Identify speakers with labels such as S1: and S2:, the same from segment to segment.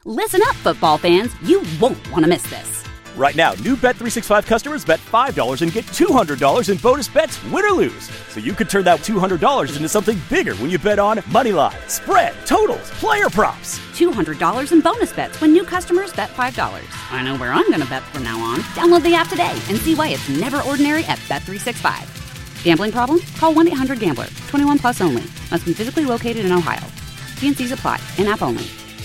S1: Listen up, football fans. You won't want to miss this.
S2: Right now, new Bet365 customers bet $5 and get $200 in bonus bets, win or lose. So you could turn that $200 into something bigger when you bet on moneyline, spread, totals, player props.
S1: $200 in bonus bets when new customers bet $5. I know where I'm going to bet from now on. Download the app today and see why it's never ordinary at Bet365. Gambling problem? Call 1-800-GAMBLER. 21 plus only. Must be physically located in Ohio. T&Cs apply. In-app only.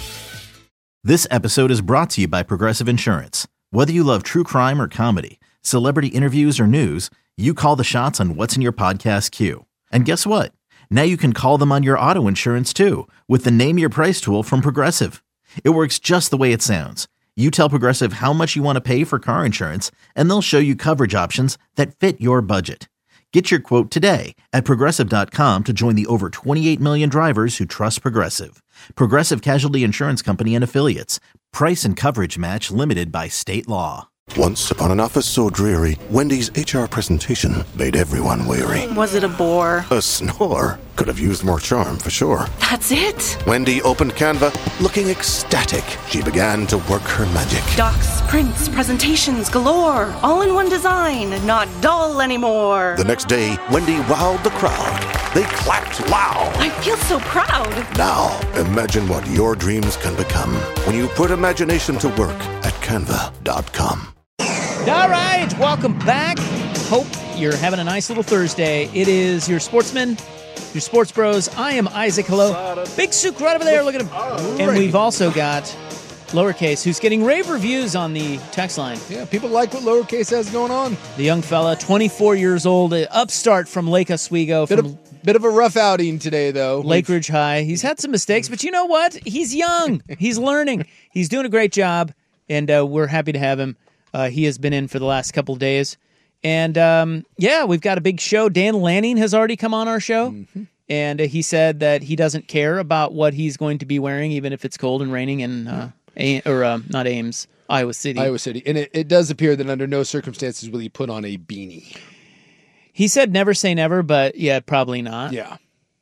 S3: This episode is brought to you by Progressive Insurance. Whether you love true crime or comedy, celebrity interviews or news, you call the shots on what's in your podcast queue. And guess what? Now you can call them on your auto insurance too with the Name Your Price tool from Progressive. It works just the way it sounds. You tell Progressive how much you want to pay for car insurance, and they'll show you coverage options that fit your budget. Get your quote today at Progressive.com to join the over 28 million drivers who trust Progressive. Progressive Casualty Insurance Company and Affiliates. Price and coverage match limited by state law.
S4: Once upon an office so dreary, Wendy's HR presentation made everyone weary.
S5: Was it a bore?
S4: A snore. Could have used more charm, for sure.
S5: That's it?
S4: Wendy opened Canva, looking ecstatic. She began to work her magic.
S5: Docs, prints, presentations galore. All in one design, not dull anymore.
S4: The next day, Wendy wowed the crowd. They clapped loud.
S5: I feel so proud.
S4: Now, imagine what your dreams can become when you put imagination to work at Canva.com.
S6: All right, welcome back. Hope you're having a nice little Thursday. It is your Sportsman, your Sports Bros. I am Isaac. Hello. Big Sook right over there. Look at him. And we've also got Lowercase, who's getting rave reviews on the text line.
S7: Yeah, people like what Lowercase has going on.
S6: The young fella, 24 years old, an upstart from Lake Oswego.
S7: Bit of a rough outing today, though.
S6: Lake Ridge High. He's had some mistakes, but you know what? He's young. He's learning. He's doing a great job, and we're happy to have him. He has been in for the last couple of days. And, we've got a big show. Dan Lanning has already come on our show, and he said that he doesn't care about what he's going to be wearing, even if it's cold and raining in, not Ames, Iowa City.
S7: Iowa City. And it does appear that under no circumstances will he put on a beanie.
S6: He said never say never, but yeah, probably not.
S7: Yeah.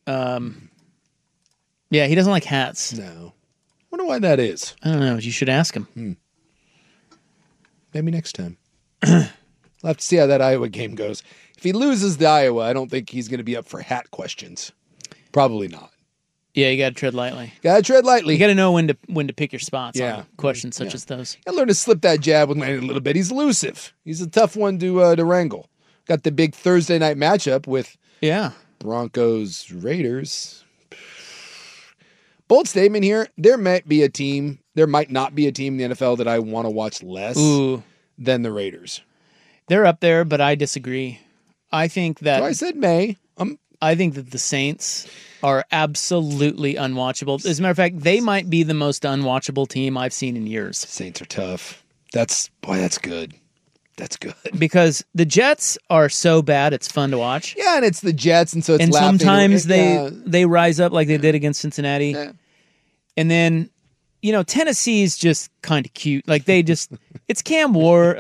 S6: He doesn't like hats.
S7: No. Wonder why that is.
S6: I don't know. You should ask him.
S7: Maybe next time. We'll have to see how that Iowa game goes. If he loses the Iowa, I don't think he's going to be up for hat questions. Probably not.
S6: Yeah, you got to tread lightly.
S7: Got to tread lightly.
S6: You got to know when to pick your spots on questions such as those.
S7: Got to learn to slip that jab with Lanning a little bit. He's elusive. He's a tough one to wrangle. Got the big Thursday night matchup with Broncos Raiders. Bold statement here. There might not be a team in the NFL that I want to watch less than the Raiders.
S6: They're up there, but I disagree. I think that...
S7: So I said may.
S6: I think that the Saints are absolutely unwatchable. As a matter of fact, they might be the most unwatchable team I've seen in years.
S7: Saints are tough. That's good. That's good.
S6: Because the Jets are so bad, it's fun to watch.
S7: Yeah, and it's the Jets, and so it's laughing.
S6: Sometimes they rise up like they did against Cincinnati.
S7: Yeah.
S6: And then, Tennessee's just kind of cute. Like it's Cam Ward.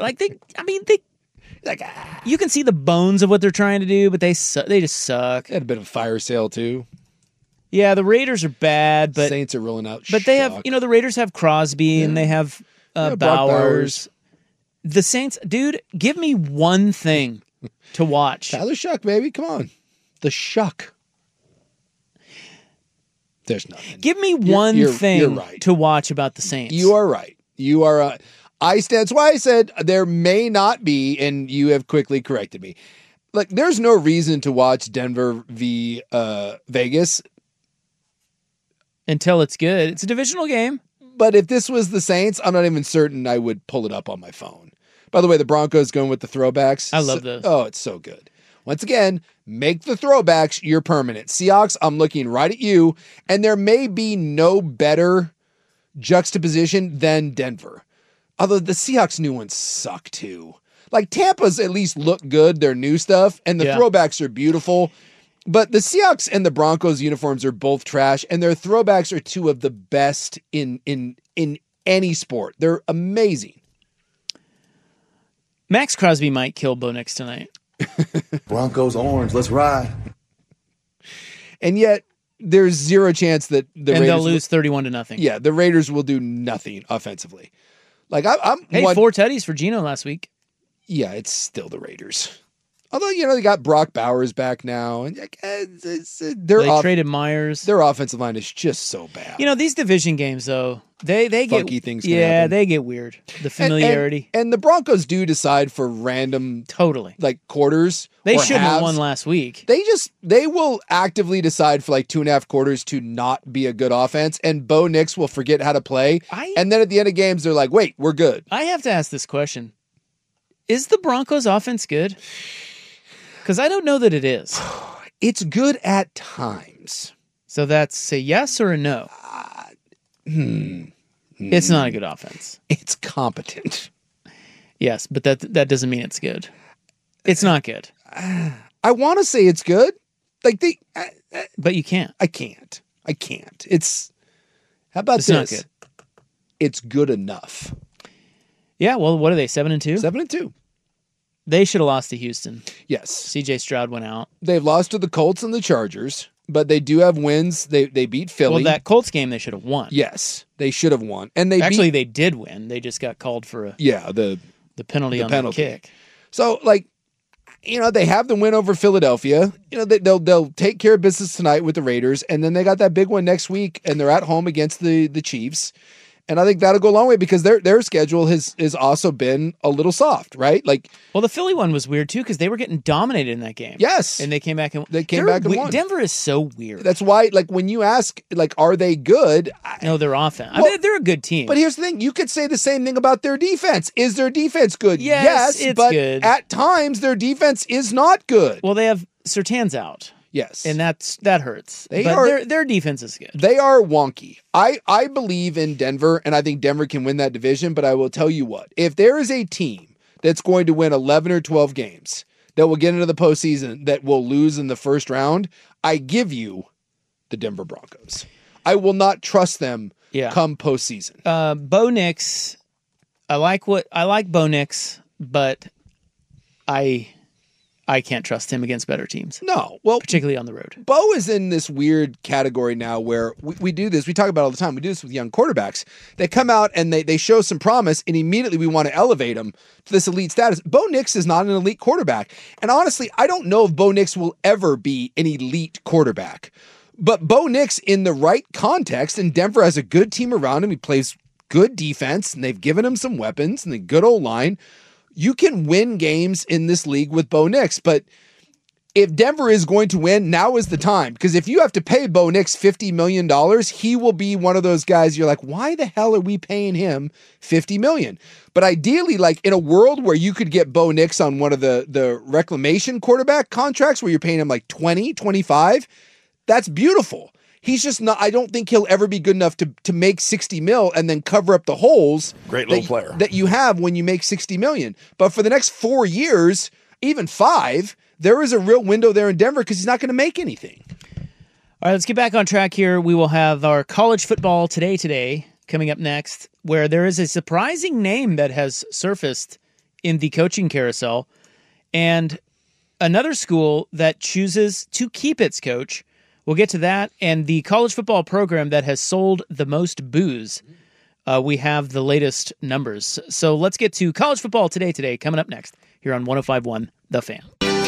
S6: You can see the bones of what they're trying to do, but they just suck.
S7: They had a bit of a fire sale too.
S6: Yeah, the Raiders are bad, but
S7: Saints are rolling out.
S6: But they have, the Raiders have Crosby and they have Bowers. The Saints, dude, give me one thing to watch.
S7: Tyler Shuck, baby, come on, the Shuck. There's nothing.
S6: Give me one thing to watch about the Saints.
S7: You are right. You are. That's why I said there may not be, and you have quickly corrected me. Like, there's no reason to watch Denver v. Vegas
S6: until it's good. It's a divisional game.
S7: But if this was the Saints, I'm not even certain I would pull it up on my phone. By the way, the Broncos going with the throwbacks.
S6: I love those.
S7: Oh, it's so good. Once again, make the throwbacks your permanent. Seahawks, I'm looking right at you, and there may be no better juxtaposition than Denver. Although the Seahawks new ones suck too. Like Tampa's at least look good, their new stuff, and the throwbacks are beautiful. But the Seahawks and the Broncos uniforms are both trash, and their throwbacks are two of the best in any sport. They're amazing.
S6: Max Crosby might kill Bo Nix tonight.
S8: Broncos orange, let's ride.
S7: And yet, there's zero chance that the Raiders
S6: they'll lose 31-0.
S7: Yeah, the Raiders will do nothing offensively. Like I'm
S6: Hey, 4 tutties for Geno last week.
S7: Yeah, it's still the Raiders. Although, they got Brock Bowers back now, and
S6: they traded Myers.
S7: Their offensive line is just so bad.
S6: These division games though, they
S7: Funky
S6: get
S7: things. Happen.
S6: they get weird. The familiarity,
S7: and the Broncos do decide for random like quarters.
S6: They
S7: or
S6: shouldn't have
S7: halves.
S6: won last week.
S7: They will actively decide for like 2.5 quarters to not be a good offense, and Bo Nix will forget how to play, and then at the end of games they're like, "Wait, we're good."
S6: I have to ask this question: is the Broncos' offense good? Because I don't know that it is.
S7: It's good at times.
S6: So that's a yes or a no? It's not a good offense.
S7: It's competent.
S6: Yes, but that doesn't mean it's good. It's not good.
S7: I want to say it's good. Like
S6: but you can't.
S7: I can't. It's, how about
S6: it's
S7: this?
S6: Not good.
S7: It's good enough.
S6: Yeah, well, what are they, 7-2?
S7: 7-2.
S6: They should have lost to Houston.
S7: Yes.
S6: CJ Stroud went out.
S7: They've lost to the Colts and the Chargers, but they do have wins. They beat Philly.
S6: Well, that Colts game they should have won.
S7: Yes, they should have won. And
S6: they did win. They just got called for
S7: the
S6: penalty on the kick.
S7: So, they have the win over Philadelphia. They'll take care of business tonight with the Raiders, and then they got that big one next week, and they're at home against the Chiefs. And I think that'll go a long way because their schedule has also been a little soft, right?
S6: Well, the Philly one was weird too because they were getting dominated in that game.
S7: Yes,
S6: and they came back and
S7: won.
S6: Denver is so weird.
S7: That's why, when you ask, are they good?
S6: No, they're offense. Well, they're a good team.
S7: But here's the thing: you could say the same thing about their defense. Is their defense good?
S6: Yes, it's
S7: but
S6: good.
S7: At times their defense is not good.
S6: Well, they have Surtain's out.
S7: Yes.
S6: And that hurts. Their defense is good.
S7: They are wonky. I believe in Denver, and I think Denver can win that division, but I will tell you what. If there is a team that's going to win 11 or 12 games that will get into the postseason that will lose in the first round, I give you the Denver Broncos. I will not trust them come postseason.
S6: Bo Nix, I like Bo Nix, but I can't trust him against better teams.
S7: No. Well,
S6: particularly on the road.
S7: Bo is in this weird category now where we do this. We talk about it all the time. We do this with young quarterbacks. They come out and they show some promise, and immediately we want to elevate them to this elite status. Bo Nix is not an elite quarterback. And honestly, I don't know if Bo Nix will ever be an elite quarterback. But Bo Nix, in the right context, and Denver has a good team around him. He plays good defense, and they've given him some weapons and a good old line. You can win games in this league with Bo Nix, but if Denver is going to win, now is the time. Because if you have to pay Bo Nix $50 million, he will be one of those guys you're like, why the hell are we paying him $50 million? But ideally, in a world where you could get Bo Nix on one of the reclamation quarterback contracts where you're paying him like 20, 25, that's beautiful. He's just not, I don't think he'll ever be good enough to make 60 mil and then cover up the holes that you have when you make 60 million. But for the next 4 years, even 5, there is a real window there in Denver because he's not going to make anything.
S6: All right, let's get back on track here. We will have our college football today coming up next, where there is a surprising name that has surfaced in the coaching carousel and another school that chooses to keep its coach. We'll get to that, and the college football program that has sold the most booze. We have the latest numbers. So let's get to college football today, coming up next here on 105.1 The Fan.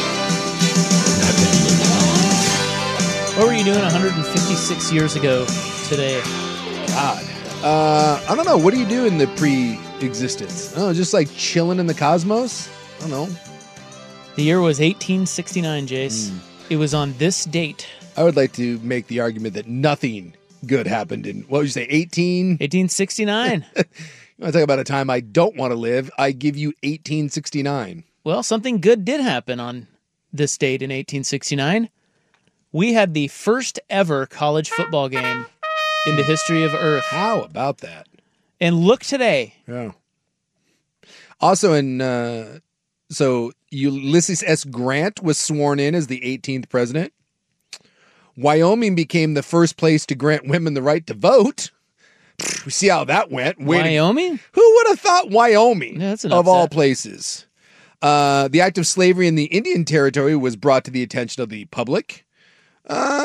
S6: What were you doing 156 years ago today?
S7: God. I don't know. What do you do in the pre-existence? Oh, just chilling in the cosmos? I don't know.
S6: The year was 1869, Jace. It was on this date.
S7: I would like to make the argument that nothing good happened in, what would you say,
S6: 1869.
S7: You want to talk about a time I don't want to live? I give you 1869.
S6: Well, something good did happen on this date in 1869. We had the first ever college football game in the history of Earth.
S7: How about that?
S6: And look today.
S7: Yeah. Also so Ulysses S. Grant was sworn in as the 18th president. Wyoming became the first place to grant women the right to vote. We see how that went.
S6: Wyoming?
S7: Who would have thought Wyoming,
S6: that's an
S7: of
S6: upset.
S7: all places? The act of slavery in the Indian Territory was brought to the attention of the public.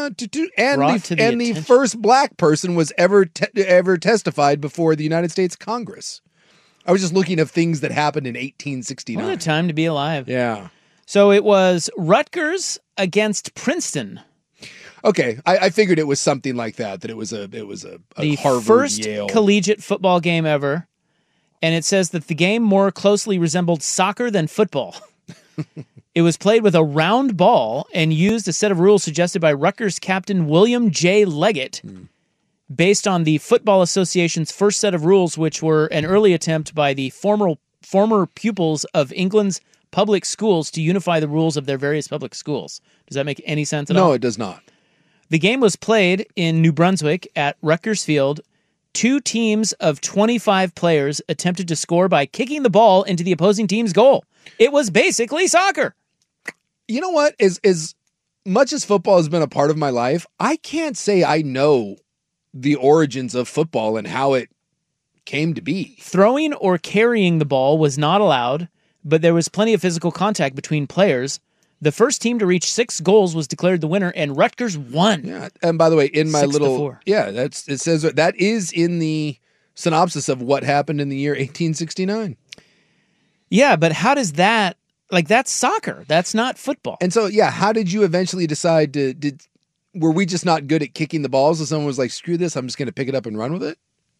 S6: Brought to the
S7: the
S6: attention.
S7: first black person was ever testified before the United States Congress. I was just looking at things that happened in 1869.
S6: What a time to be alive.
S7: Yeah.
S6: So it was Rutgers against Princeton.
S7: Okay, I figured it was something like that. That it was a
S6: The
S7: Harvard,
S6: first
S7: Yale.
S6: collegiate football game ever. And it says that the game more closely resembled soccer than football. It was played with a round ball and used a set of rules suggested by Rutgers captain William J. Leggett, based on the Football Association's first set of rules, which were an early attempt by the former pupils of England's public schools to unify the rules of their various public schools. Does that make any sense at all?
S7: No, it does not.
S6: The game was played in New Brunswick at Rutgers Field. 2 teams of 25 players attempted to score by kicking the ball into the opposing team's goal. It was basically soccer.
S7: You know what? As much as football has been a part of my life, I can't say I know the origins of football and how it came to be.
S6: Throwing or carrying the ball was not allowed, but there was plenty of physical contact between players. The first team to reach 6 goals was declared the winner, and Rutgers won.
S7: Yeah, and by the way, in my
S6: 6-4.
S7: it says that is in the synopsis of what happened in the year 1869.
S6: Yeah, but how does that, that's soccer. That's not football.
S7: And so, how did you eventually decide were we just not good at kicking the balls? So someone was like, screw this, I'm just going to pick it up and run with it?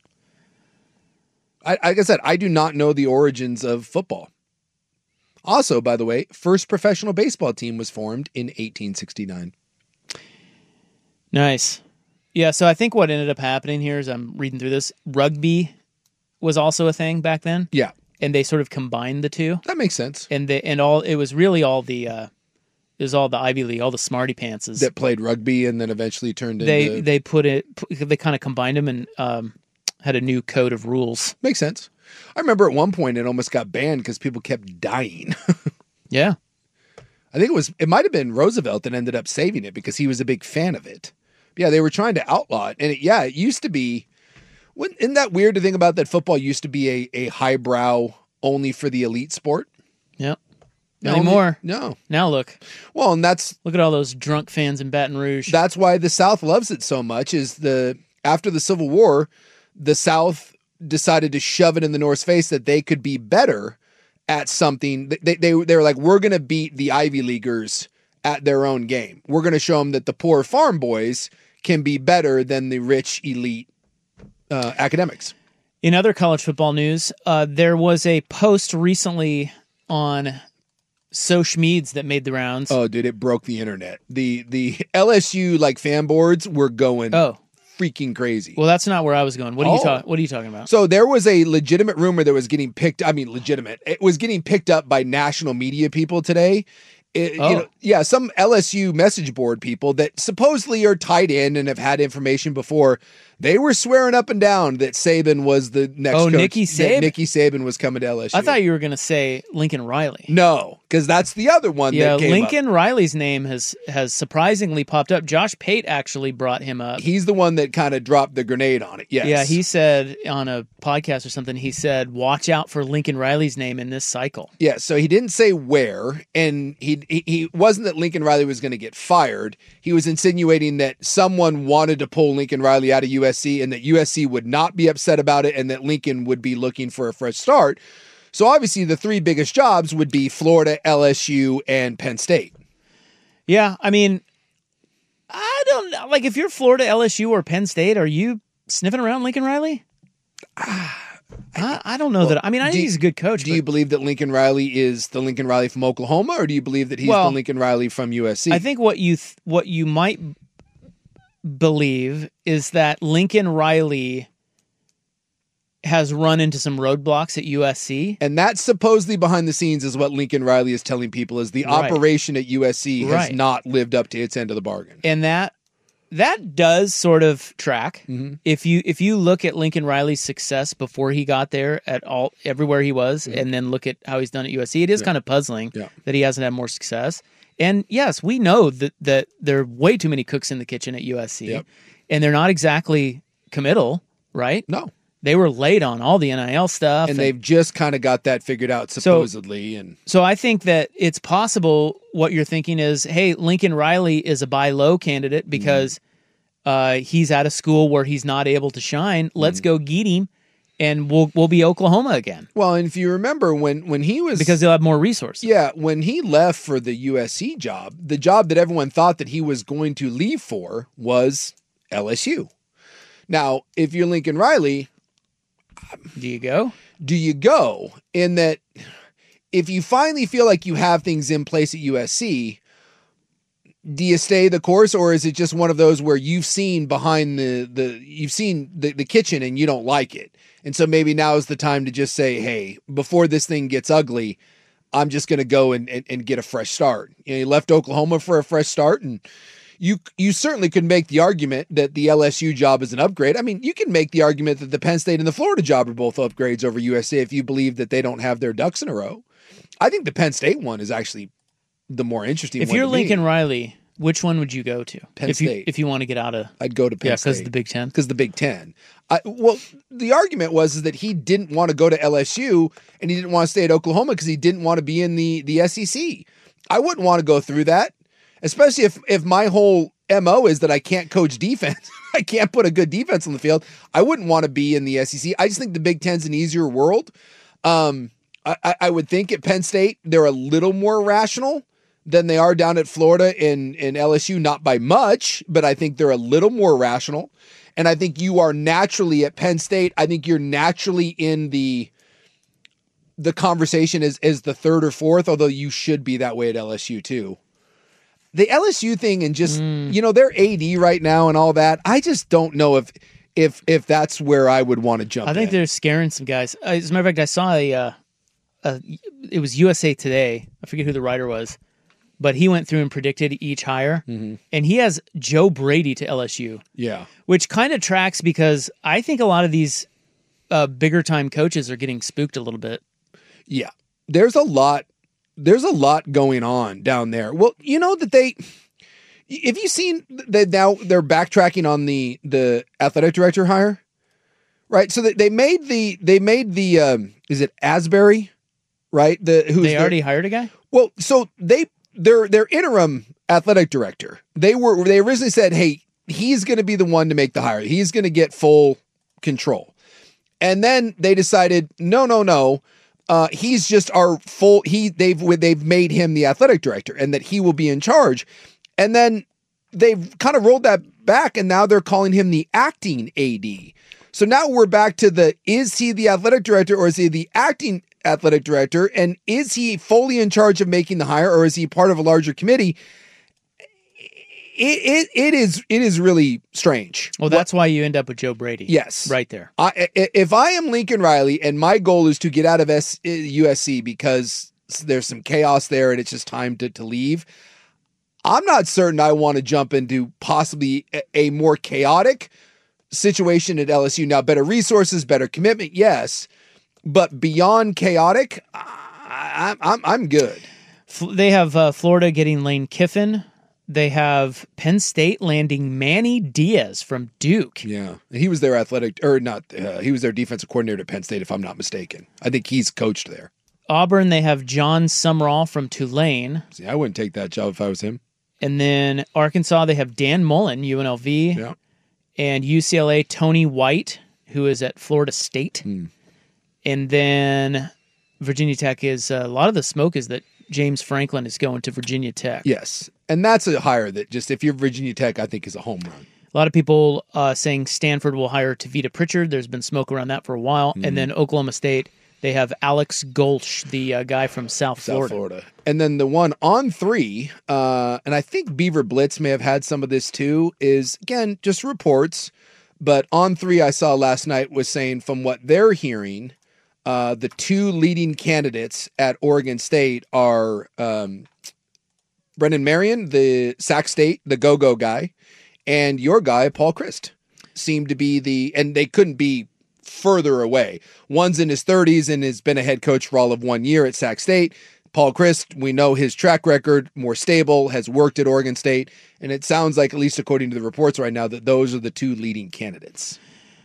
S7: Like I said, I do not know the origins of football. Also, by the way, first professional baseball team was formed in 1869.
S6: Nice. Yeah, so I think what ended up happening here is I'm reading through this. Rugby was also a thing back then.
S7: Yeah.
S6: And they sort of combined the two.
S7: That makes sense.
S6: It was really all the Ivy League, all the smarty pantses
S7: that played rugby and then eventually turned into...
S6: They kind of combined them and had a new code of rules.
S7: Makes sense. I remember at one point it almost got banned because people kept dying.
S6: Yeah.
S7: I think it might have been Roosevelt that ended up saving it because he was a big fan of it. But yeah, they were trying to outlaw it. And it used to be, isn't that weird to think about that football used to be a highbrow only for the elite sport?
S6: Yep. Not anymore.
S7: No.
S6: Now look.
S7: Well, and
S6: look at all those drunk fans in Baton Rouge.
S7: That's why the South loves it so much after the Civil War, the South decided to shove it in the North's face that they could be better at something. They were like, we're going to beat the Ivy Leaguers at their own game. We're going to show them that the poor farm boys can be better than the rich elite academics.
S6: In other college football news, there was a post recently on Sochmeds that made the rounds.
S7: Oh, dude, it broke the internet. The LSU fan boards were going freaking crazy.
S6: Well, that's not where I was going. What are you talking about?
S7: So there was a legitimate rumor that was getting legitimate. It was getting picked up by national media people today. Some LSU message board people that supposedly are tied in and have had information before. They were swearing up and down that Saban was the next coach.
S6: Nicky Saban?
S7: Nicky Saban was coming to LSU.
S6: I thought you were going to say Lincoln Riley.
S7: No, because that's the other one that came
S6: Lincoln
S7: up.
S6: Riley's name has surprisingly popped up. Josh Pate actually brought him up.
S7: He's the one that kind of dropped the grenade on it, yes.
S6: Yeah, he said on a podcast or something, he said, watch out for Lincoln Riley's name in this cycle.
S7: Yeah, so he didn't say where, and he wasn't that Lincoln Riley was going to get fired. He was insinuating that someone wanted to pull Lincoln Riley out of USC and that USC would not be upset about it and that Lincoln would be looking for a fresh start. So obviously the 3 biggest jobs would be Florida, LSU, and Penn State.
S6: Yeah, I mean, I don't know. If you're Florida, LSU, or Penn State, are you sniffing around Lincoln Riley? I don't know that. I mean, I think he's a good coach.
S7: Do you believe that Lincoln Riley is the Lincoln Riley from Oklahoma, or do you believe that he's the Lincoln Riley from USC?
S6: I think what you might believe is that Lincoln Riley has run into some roadblocks at USC.
S7: And that supposedly behind the scenes is what Lincoln Riley is telling people is the operation at USC has not lived up to its end of the bargain.
S6: And that does sort of track.
S7: Mm-hmm.
S6: If you look at Lincoln Riley's success before he got there everywhere he was, and then look at how he's done at USC, it is kind of puzzling that he hasn't had more success. And yes, we know that there are way too many cooks in the kitchen at USC, and they're not exactly committal, right?
S7: No.
S6: They were late on all the NIL stuff.
S7: And they've just kind of got that figured out, supposedly.
S6: So I think that it's possible what you're thinking is, hey, Lincoln Riley is a buy low candidate because he's at a school where he's not able to shine. Let's go get him, and we'll be Oklahoma again.
S7: Well, and if you remember when he was...
S6: Because they'll have more resources.
S7: Yeah, when he left for the USC job, the job that everyone thought that he was going to leave for was LSU. Now, if you're Lincoln Riley...
S6: Do you go?
S7: Do you go? In that, if you finally feel like you have things in place at USC, do you stay the course, or is it just one of those where you've seen behind you've seen the kitchen and you don't like it, and so maybe now is the time to just say, hey, before this thing gets ugly, I'm just going to go and get a fresh start. You know, you left Oklahoma for a fresh start, and you certainly could make the argument that the LSU job is an upgrade. I mean, you can make the argument that the Penn State and the Florida job are both upgrades over USC if you believe that they don't have their ducks in a row. I think the Penn State one is actually the more interesting one.
S6: If you're Lincoln Riley, which one would you go to?
S7: Penn State.
S6: If you want to get out of...
S7: I'd go to Penn State.
S6: Yeah, because of the Big Ten?
S7: Because the Big Ten. Well, the argument was that he didn't want to go to LSU and he didn't want to stay at Oklahoma because he didn't want to be in the SEC. I wouldn't want to go through that, especially if my whole MO is that I can't coach defense. I can't put a good defense on the field. I wouldn't want to be in the SEC. I just think the Big Ten's an easier world. I would think at Penn State, they're a little more rational than they are down at Florida and LSU, not by much, but I think they're a little more rational. And I think you are naturally at Penn State. I think you're naturally in the conversation as the third or fourth, although you should be that way at LSU too. The LSU thing and just, their AD right now and all that, I just don't know if that's where I would want to jump in.
S6: I think they're scaring some guys. As a matter of fact, I saw it was USA Today. I forget who the writer was, but he went through and predicted each hire, and he has Joe Brady to LSU.
S7: Yeah.
S6: Which kind of tracks because I think a lot of these bigger time coaches are getting spooked a little bit.
S7: Yeah. There's a lot going on down there. Well, you know that have you seen that now they're backtracking on the athletic director hire? Right? So they made the is it Asbury? Right?
S6: They already hired a guy?
S7: Well, so their interim athletic director. They originally said, "Hey, he's going to be the one to make the hire. He's going to get full control." And then they decided, no. He's just our full. They've made him the athletic director, and that he will be in charge. And then they've kind of rolled that back, and now they're calling him the acting AD. So now we're back to is he the athletic director or is he the acting athletic director? And is he fully in charge of making the hire or is he part of a larger committee? It is really strange.
S6: Well, that's why you end up with Joe Brady.
S7: Yes.
S6: Right there.
S7: If I am Lincoln Riley and my goal is to get out of USC because there's some chaos there and it's just time to leave, I'm not certain I want to jump into possibly a more chaotic situation at LSU. Now, better resources, better commitment, yes. But beyond chaotic, I'm good.
S6: They have Florida getting Lane Kiffin. They have Penn State landing Manny Diaz from Duke.
S7: Yeah. He was their he was their defensive coordinator at Penn State, if I'm not mistaken. I think he's coached there.
S6: Auburn, they have John Sumrall from Tulane.
S7: See, I wouldn't take that job if I was him.
S6: And then Arkansas, they have Dan Mullen, UNLV.
S7: Yeah.
S6: And UCLA, Tony White, who is at Florida State. And then Virginia Tech is, a lot of the smoke is that James Franklin is going to Virginia Tech.
S7: Yes. And that's a hire that just, if you're Virginia Tech, I think is a home run.
S6: A lot of people saying Stanford will hire Tavita Pritchard. There's been smoke around that for a while. And then Oklahoma State, they have Alex Golch, the guy from South Florida.
S7: And then the one on 3, and I think Beaver Blitz may have had some of this too, is, again, just reports. But on 3 I saw last night was saying from what they're hearing, the 2 leading candidates at Oregon State are Brennan Marion, the Sac State, the go-go guy, and your guy, Paul Chryst, seemed to be and they couldn't be further away. One's in his 30s and has been a head coach for all of 1 year at Sac State. Paul Chryst, we know his track record, more stable, has worked at Oregon State, and it sounds like, at least according to the reports right now, that those are the 2 leading candidates.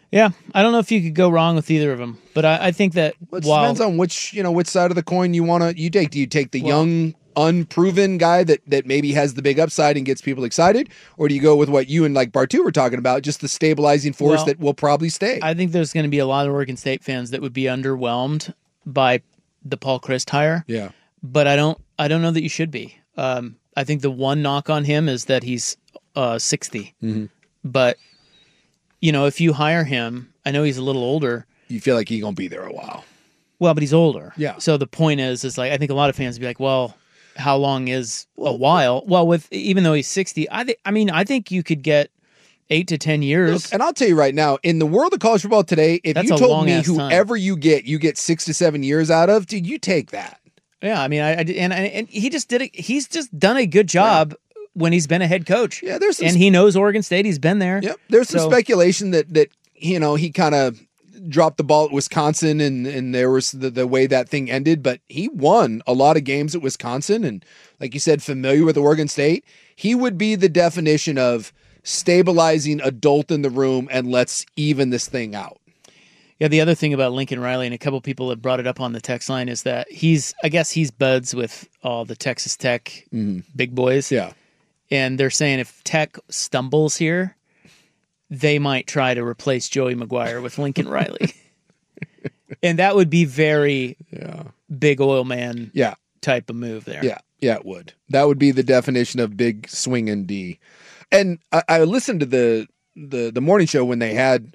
S6: Yeah, I don't know if you could go wrong with either of them, but I think that
S7: It depends on which side of the coin you take. Do you take the young, unproven guy that maybe has the big upside and gets people excited, or do you go with what you and like Bartu were talking about, just the stabilizing force that will probably stay?
S6: I think there's going to be a lot of Oregon State fans that would be underwhelmed by the Paul Chryst hire.
S7: Yeah,
S6: but I don't know that you should be. I think the one knock on him is that he's 60, but. If you hire him, I know he's a little older.
S7: You feel like he's going to be there a while.
S6: Well, but he's older.
S7: Yeah.
S6: So the point is like, I think a lot of fans would be like, well, how long is a while? Well, even though he's 60, I think you could get 8 to 10 years.
S7: Look, and I'll tell you right now, in the world of college football today, if you told me whoever you get 6 to 7 years out of, dude, you take that.
S6: Yeah. I mean, and he just did it. He's just done a good job. Yeah. When he's been a head coach.
S7: Yeah,
S6: and he knows Oregon State. He's been there.
S7: Yep. There's some speculation that he kind of dropped the ball at Wisconsin and there was the way that thing ended, but he won a lot of games at Wisconsin and like you said, familiar with Oregon State. He would be the definition of stabilizing adult in the room and let's even this thing out.
S6: Yeah, the other thing about Lincoln Riley, and a couple people have brought it up on the text line, is that he's buds with all the Texas Tech big boys.
S7: Yeah.
S6: And they're saying if Tech stumbles here, they might try to replace Joey McGuire with Lincoln Riley. And that would be very big oil man type of move there.
S7: Yeah, it would. That would be the definition of big swing and D. And I listened to the morning show when they had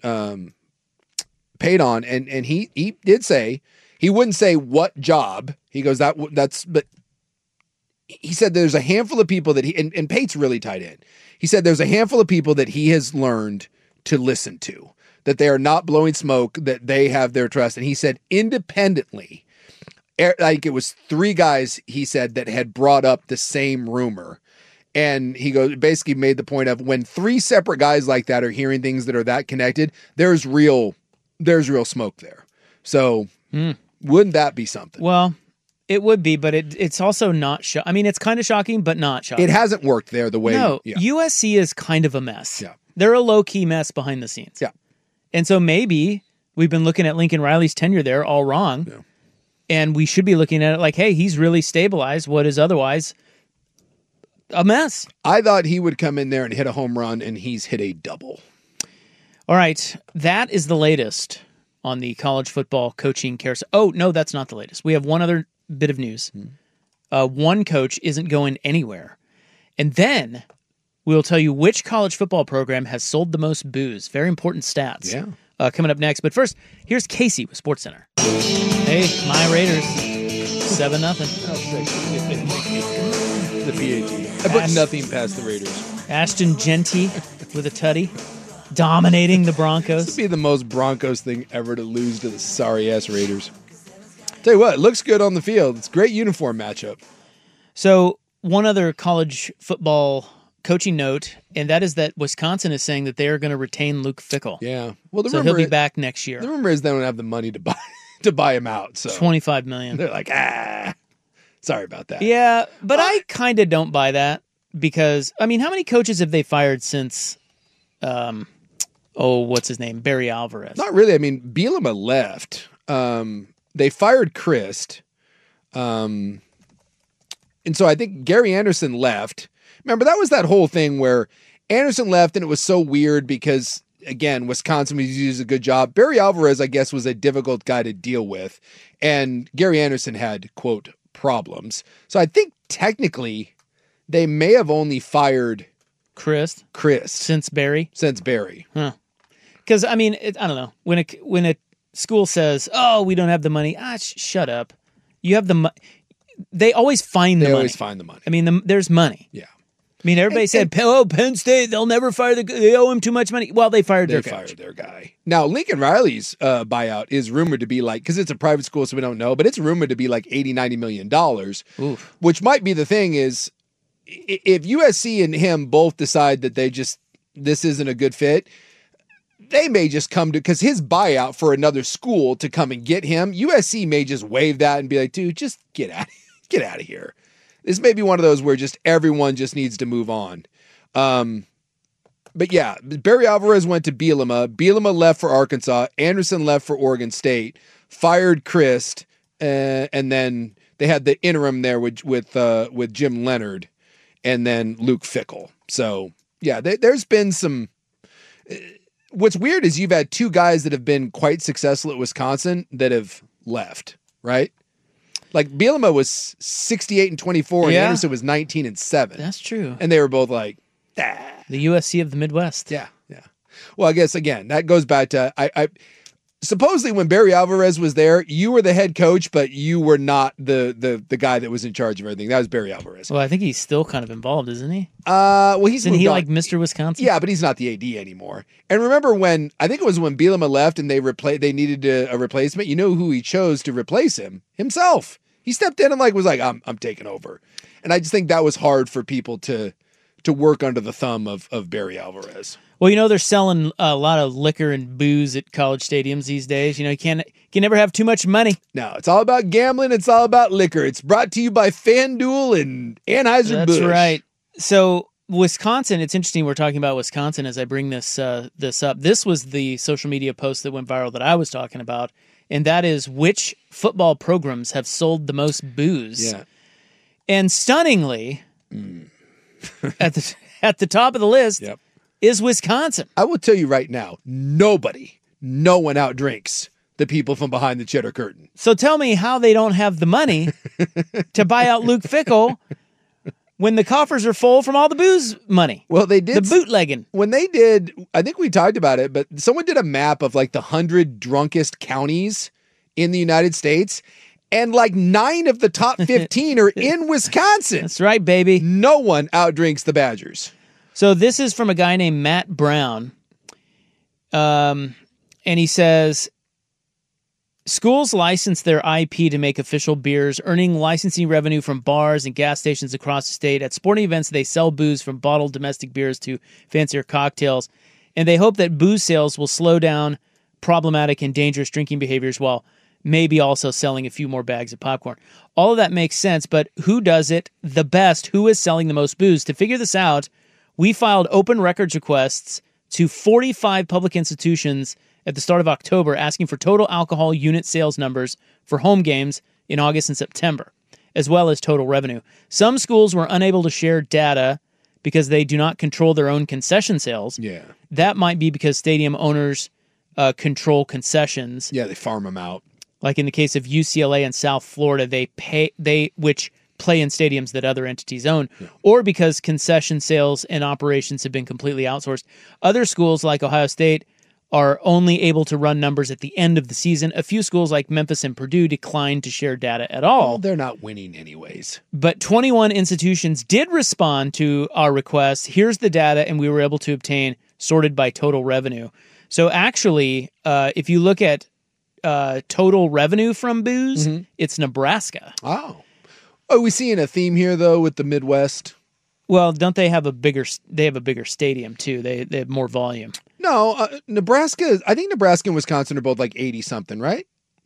S7: Pate on, and he did say, he wouldn't say what job. He goes, but he said there's a handful of people that and Pate's really tied in. He said there's a handful of people that he has learned to listen to, that they are not blowing smoke, that they have their trust. And he said independently, like it was 3 guys, he said, that had brought up the same rumor. And he basically made the point of when 3 separate guys like that are hearing things that are that connected, there's real smoke there. So wouldn't that be something?
S6: Well, it would be, but it's also not. It's kind of shocking, but not shocking.
S7: It hasn't worked there the way.
S6: No, USC is kind of a mess.
S7: Yeah,
S6: they're a low key mess behind the scenes.
S7: Yeah,
S6: and so maybe we've been looking at Lincoln Riley's tenure there all wrong, and we should be looking at it like, hey, he's really stabilized what is otherwise a mess.
S7: I thought he would come in there and hit a home run, and he's hit a double.
S6: All right, that is the latest on the college football coaching carousel. Oh no, that's not the latest. We have one other bit of news. One coach isn't going anywhere. And then we'll tell you which college football program has sold the most booze. Very important stats.
S7: Yeah.
S6: Coming up next. But first, here's Casey with SportsCenter. Hey, my Raiders. 7-0.
S7: The PAT. I put nothing past the Raiders.
S6: Ashton Genty with a tutty. Dominating the Broncos.
S7: This would be the most Broncos thing ever to lose to the sorry-ass Raiders. Tell you what, it looks good on the field. It's a great uniform matchup.
S6: So one other college football coaching note, and that is that Wisconsin is saying that they are going to retain Luke Fickell.
S7: Yeah. Well,
S6: so he'll be back next year.
S7: The rumor is they don't have the money to buy him out. So
S6: $25 million.
S7: They're like, sorry about that.
S6: Yeah, but I kind of don't buy that because, how many coaches have they fired since, what's his name? Barry Alvarez.
S7: Not really. Bielema left. They fired Chryst. And so I think Gary Anderson left. Remember, that was that whole thing where Anderson left and it was so weird because, again, Wisconsin was using a good job. Barry Alvarez, I guess, was a difficult guy to deal with. And Gary Anderson had, quote, problems. So I think technically they may have only fired
S6: Chryst. Since Barry? Huh. Because, I don't know. When a school says, "Oh, we don't have the money." Shut up. You have the money. They always find the money.
S7: They always find the money.
S6: There's money.
S7: Yeah.
S6: Everybody said, Penn State, they'll never fire they owe him too much money. Well, they fired their coach.
S7: Their guy. Now, Lincoln Riley's buyout is rumored to be like, because it's a private school, so we don't know, but it's rumored to be like $80-90 million.
S6: Oof.
S7: Which might be the thing is, if USC and him both decide that this isn't a good fit, they may just come to, because his buyout for another school to come and get him, USC may just waive that and be like, dude, just get out of here. This may be one of those where just everyone just needs to move on. But yeah, Barry Alvarez went to Bielema. Bielema left for Arkansas. Anderson left for Oregon State. Fired Christ, and then they had the interim there with Jim Leonard, and then Luke Fickell. So yeah, there's been some. What's weird is you've had two guys that have been quite successful at Wisconsin that have left, right? Like Bielema was 68-24, and Anderson was 19-7.
S6: That's true.
S7: And they were both like,
S6: the USC of the Midwest.
S7: Yeah. Well, I guess again that goes back to I supposedly when Barry Alvarez was there, you were the head coach, but you were not the guy that was in charge of everything. That was Barry Alvarez.
S6: Well, I think he's still kind of involved, isn't he?
S7: Well, isn't
S6: he like Mr. Wisconsin?
S7: Yeah, but he's not the AD anymore. And remember when I think it was when Bielema left and they needed a replacement. You know who he chose to replace him? Himself. He stepped in and was like, I'm taking over. And I just think that was hard for people to work under the thumb of Barry Alvarez.
S6: Well, they're selling a lot of liquor and booze at college stadiums these days. You can never have too much money.
S7: No, it's all about gambling. It's all about liquor. It's brought to you by FanDuel and Anheuser-Busch.
S6: That's right. So Wisconsin, it's interesting we're talking about Wisconsin as I bring this up. This was the social media post that went viral that I was talking about, and that is which football programs have sold the most booze. Yeah. And stunningly, at the top of the list is Wisconsin.
S7: I will tell you right now, no one outdrinks the people from behind the cheddar curtain.
S6: So tell me how they don't have the money to buy out Luke Fickell when the coffers are full from all the booze money.
S7: Well, they did.
S6: The bootlegging.
S7: When they did, I think we talked about it, but someone did a map of the 100 drunkest counties in the United States, and 9 of the top 15 are in Wisconsin.
S6: That's right, baby.
S7: No one outdrinks the Badgers.
S6: So this is from a guy named Matt Brown. And he says, schools license their IP to make official beers, earning licensing revenue from bars and gas stations across the state. At sporting events, they sell booze from bottled domestic beers to fancier cocktails. And they hope that booze sales will slow down problematic and dangerous drinking behaviors while maybe also selling a few more bags of popcorn. All of that makes sense, but who does it the best? Who is selling the most booze? To figure this out, we filed open records requests to 45 public institutions at the start of October asking for total alcohol unit sales numbers for home games in August and September, as well as total revenue. Some schools were unable to share data because they do not control their own concession sales.
S7: Yeah.
S6: That might be because stadium owners control concessions.
S7: Yeah, they farm them out.
S6: Like in the case of UCLA and South Florida, which play in stadiums that other entities own, or because concession sales and operations have been completely outsourced. Other schools like Ohio State are only able to run numbers at the end of the season. A few schools like Memphis and Purdue declined to share data at all.
S7: Well, they're not winning anyways.
S6: But 21 institutions did respond to our request. Here's the data, and we were able to obtain sorted by total revenue. So actually, if you look at total revenue from booze, it's Nebraska.
S7: Oh. Are we seeing a theme here, though, with the Midwest?
S6: Well, don't they have a bigger stadium, too? They have more volume.
S7: No, Nebraska, I think Nebraska and Wisconsin are both 80-something, right?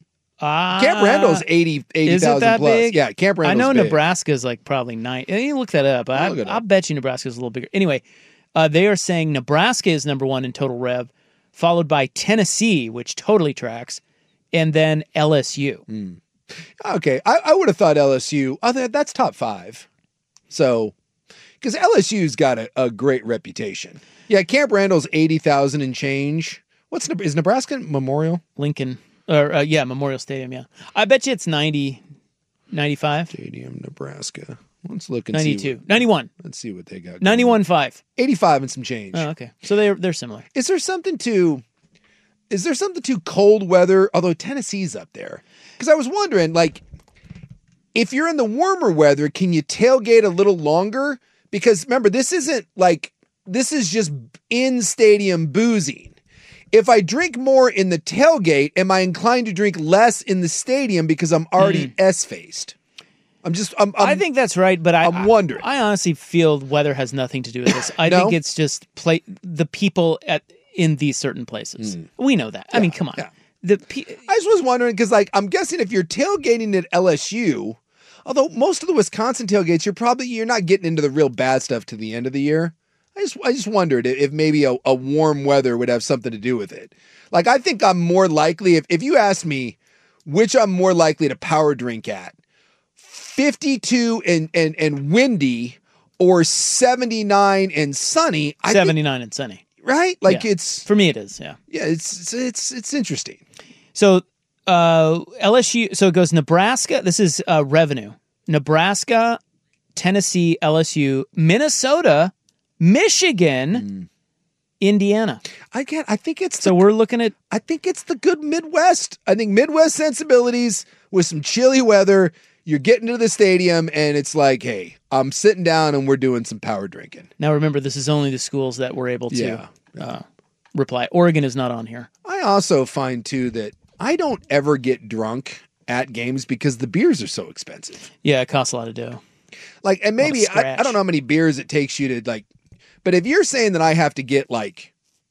S7: Camp Randall's 80,000 plus.
S6: Big?
S7: Yeah, Camp Randall's
S6: I know
S7: big.
S6: Nebraska's probably 9. You look that up. I'll bet you Nebraska's a little bigger. Anyway, they are saying Nebraska is number 1 in total rev, followed by Tennessee, which totally tracks, and then LSU.
S7: Okay, I would have thought LSU, that's top 5. So, because LSU's got a great reputation. Yeah, Camp Randall's 80,000 and change. Is Nebraska Memorial?
S6: Lincoln. Memorial Stadium, yeah. I bet you it's 90, 95.
S7: Stadium, Nebraska. Let's look and
S6: 92. 91.
S7: Let's see what they got.
S6: 91.5.
S7: 85 and some change.
S6: Oh, okay. So they're similar.
S7: Is there something to cold weather? Although Tennessee's up there. Because I was wondering, if you're in the warmer weather, can you tailgate a little longer? Because remember, this is just in-stadium boozing. If I drink more in the tailgate, am I inclined to drink less in the stadium because I'm already S-faced?
S6: I think that's right, but
S7: I'm wondering.
S6: I honestly feel weather has nothing to do with this. I think it's just the people in these certain places. We know that. Yeah, I mean, come on. Yeah. I
S7: just was wondering because, I'm guessing if you're tailgating at LSU, although most of the Wisconsin tailgates, you're not getting into the real bad stuff to the end of the year. I just wondered if maybe a warm weather would have something to do with it. Like, I think I'm more likely, if you ask me which I'm more likely to power drink at, 52 and windy or 79 and sunny.
S6: 79 and sunny.
S7: Right? Like,
S6: Yeah.
S7: it's...
S6: For me, it is, yeah.
S7: Yeah, it's interesting.
S6: So LSU, so it goes Nebraska. This is revenue. Nebraska, Tennessee, LSU, Minnesota, Michigan, Indiana.
S7: I think it's
S6: So we're looking at
S7: I think it's the good Midwest. I think Midwest sensibilities with some chilly weather. You're getting to the stadium and it's like, hey, I'm sitting down and we're doing some power drinking.
S6: now. Remember, this is only the schools that were able to
S7: Yeah.
S6: reply. Oregon is not on here.
S7: I also find too that I don't ever get drunk at games because the beers are so expensive.
S6: Yeah, it costs a lot of dough.
S7: Like, and maybe
S6: scratch.
S7: I don't know how many beers it takes you to like, but if you're saying that I have to get like,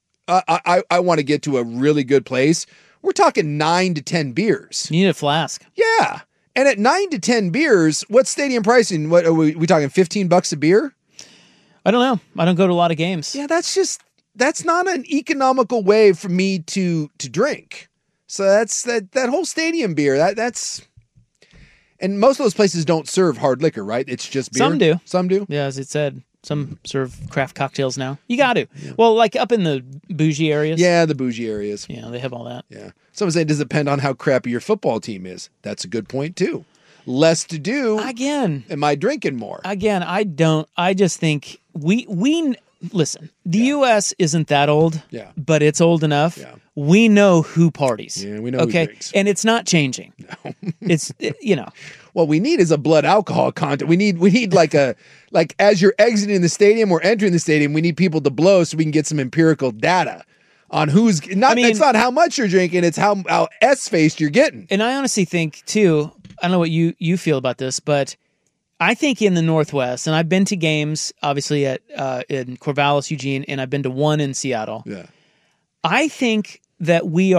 S7: I want to get to a really good place, we're talking 9 to 10 beers.
S6: You need a flask.
S7: Yeah. And at 9 to 10 beers, what's stadium pricing? What are we talking $15 a beer?
S6: I don't know. I don't go to a lot of games.
S7: Yeah, that's not an economical way for me to drink. So that's that whole stadium beer. That's and most of those places don't serve hard liquor, right? It's just beer.
S6: Some do.
S7: Some do.
S6: Yeah, as it said, some serve craft cocktails now. You got to. Well, like up in the bougie areas.
S7: Yeah, the bougie areas.
S6: Yeah, they have all that.
S7: Yeah. Someone saying, does it depend on how crappy your football team is? That's a good point too. Less to do.
S6: Again,
S7: Am I drinking more?
S6: I don't. I just think we listen. The U.S. isn't that old.
S7: Yeah.
S6: But it's old enough.
S7: Yeah.
S6: We know who parties.
S7: Yeah, we know who
S6: Okay,
S7: drinks.
S6: and it's not changing. No. It's
S7: What we need is a blood alcohol content. We need like as you're exiting the stadium or entering the stadium, we need people to blow so we can get some empirical data on who's not. It's not how much you're drinking; it's how S-faced you're getting.
S6: And I honestly think too. I don't know what you feel about this, but I think in the Northwest, and I've been to games obviously at in Corvallis, Eugene, and I've been to one in Seattle.
S7: Yeah,
S6: I think that we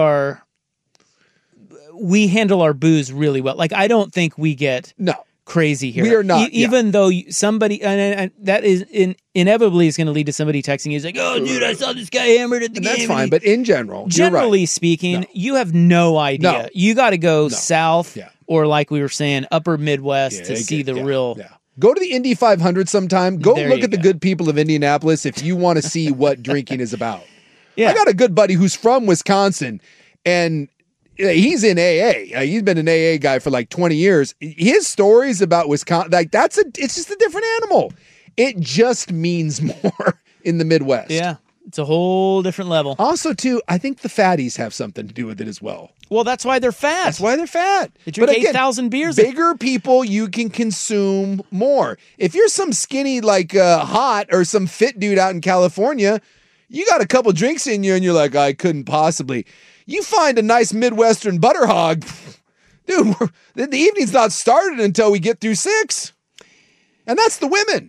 S6: handle our booze really well. Like, I don't think we get crazy here.
S7: We are not.
S6: Even though somebody, and that is inevitably is going to lead to somebody texting you. He's like, "Oh, dude, I saw this guy hammered at the game."
S7: That's fine. But in general,
S6: generally
S7: you're right.
S6: speaking, you have no idea.
S7: No.
S6: You got to go south,
S7: Yeah.
S6: or like we were saying, upper Midwest to see the real.
S7: Yeah. Go to the Indy 500 sometime. Go
S6: There
S7: look
S6: you
S7: at the
S6: go.
S7: good people of Indianapolis if you want to see what drinking is about.
S6: Yeah.
S7: I got a good buddy who's from Wisconsin, and he's in AA. He's been an AA guy for like 20 years. His stories about Wisconsin, like it's just a different animal. It just means more in the Midwest.
S6: Yeah, it's a whole different level.
S7: Also, too, I think the fatties have something to do with it as well.
S6: Well, that's why they're fat.
S7: That's why they're fat.
S6: They drink
S7: But again,
S6: 8,000 beers.
S7: Bigger people, you can consume more. If you're some skinny, like hot or some fit dude out in California, you got a couple drinks in you and you're like, I couldn't possibly. You find a nice Midwestern butter hog, dude, the evening's not started until we get through 6. And that's the women.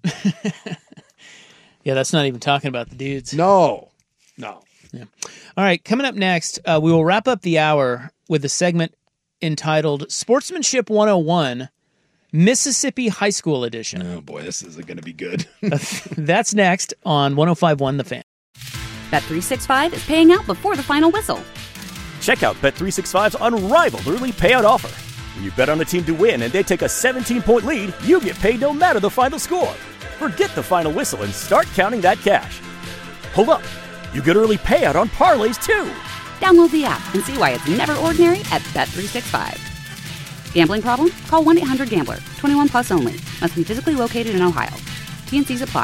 S6: Yeah, that's not even talking about the dudes.
S7: No.
S6: Yeah. All right, coming up next, we will wrap up the hour with a segment entitled Sportsmanship 101, Mississippi High School Edition.
S7: Oh, boy, this isn't going to be good.
S6: That's next on 105.1 The Fan.
S1: Bet365 is paying out before the final whistle.
S2: Check out Bet365's unrivaled early payout offer. When you bet on a team to win and they take a 17-point lead, you get paid no matter the final score. Forget the final whistle and start counting that cash. Hold up. You get early payout on parlays, too.
S1: Download the app and see why it's never ordinary at Bet365. Gambling problem? Call 1-800-GAMBLER. 21 plus only. Must be physically located in Ohio. T&Cs apply.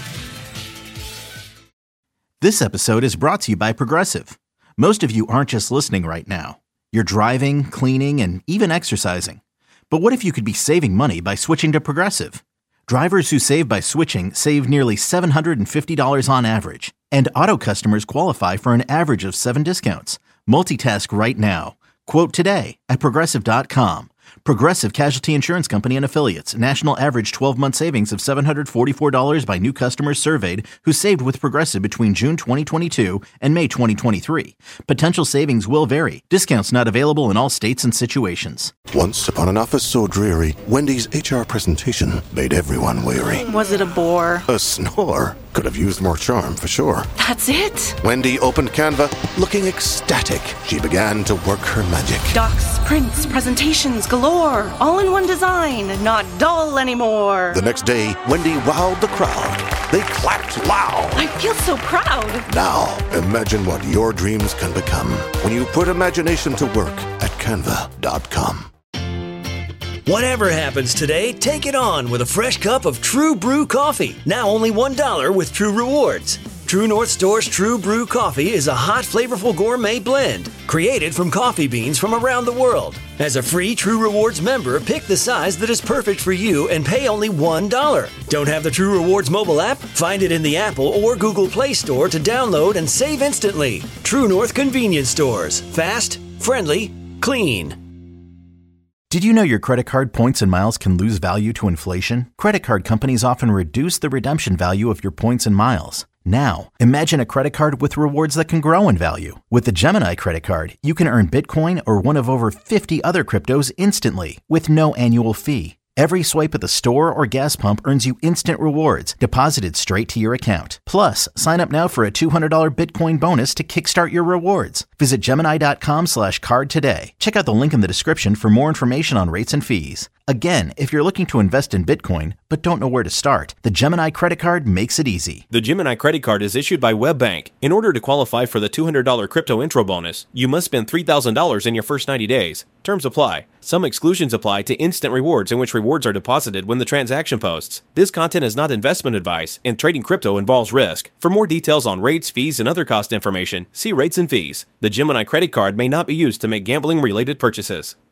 S3: This episode is brought to you by Progressive. Most of you aren't just listening right now. You're driving, cleaning, and even exercising. But what if you could be saving money by switching to Progressive? Drivers who save by switching save nearly $750 on average. And auto customers qualify for an average of 7 discounts. Multitask right now. Quote today at Progressive.com. Progressive Casualty Insurance Company and Affiliates. National average 12-month savings of $744 by new customers surveyed who saved with Progressive between June 2022 and May 2023. Potential savings will vary. Discounts not available in all states and situations.
S4: Once upon an office so dreary, Wendy's HR presentation made everyone weary.
S5: Was it a bore?
S4: A snore could have used more charm for sure.
S5: That's it?
S4: Wendy opened Canva, looking ecstatic. She began to work her magic.
S5: Docs, prints, presentations galore. All in one design, not dull anymore.
S4: The next day, Wendy wowed the crowd. They clapped loud.
S5: I feel so proud.
S4: Now, imagine what your dreams can become when you put imagination to work at canva.com.
S8: Whatever happens today, take it on with a fresh cup of True Brew coffee. Now only $1 with True Rewards. True North Store's True Brew coffee is a hot, flavorful gourmet blend created from coffee beans from around the world. As a free True Rewards member, pick the size that is perfect for you and pay only $1. Don't have the True Rewards mobile app? Find it in the Apple or Google Play Store to download and save instantly. True North Convenience Stores. Fast, friendly, clean.
S3: Did you know your credit card points and miles can lose value to inflation? Credit card companies often reduce the redemption value of your points and miles. Now, imagine a credit card with rewards that can grow in value. With the Gemini credit card, you can earn Bitcoin or one of over 50 other cryptos instantly with no annual fee. Every swipe at the store or gas pump earns you instant rewards deposited straight to your account. Plus, sign up now for a $200 Bitcoin bonus to kickstart your rewards. Visit Gemini.com/card today. Check out the link in the description for more information on rates and fees. Again, if you're looking to invest in Bitcoin but don't know where to start, the Gemini credit card makes it easy.
S9: The Gemini credit card is issued by WebBank. In order to qualify for the $200 crypto intro bonus, you must spend $3,000 in your first 90 days. Terms apply. Some exclusions apply to instant rewards, in which rewards are deposited when the transaction posts. This content is not investment advice, and trading crypto involves risk. For more details on rates, fees, and other cost information, see rates and fees. The Gemini credit card may not be used to make gambling-related purchases.